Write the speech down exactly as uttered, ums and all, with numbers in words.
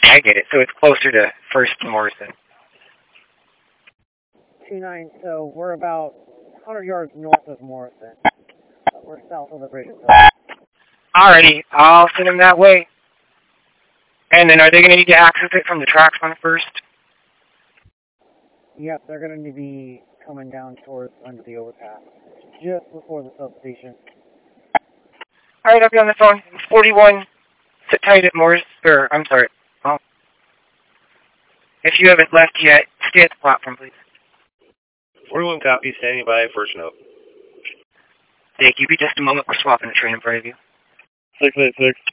I get it. So it's closer to First and Morrison. two nine, so we're about one hundred yards north of Morrison. We're south of the bridge itself. Alrighty, I'll send them that way. And then are they going to need to access it from the tracks on first? Yep, they're going to be coming down towards under the overpass, just before the substation. Alright, I'll be on the phone. forty-one, sit tight at Morris, or, I'm sorry. Oh. If you haven't left yet, stay at the platform, please. forty-one copy, standing by, first note. Thank you. Be just a moment. We're swapping the train in front of you. six eight six.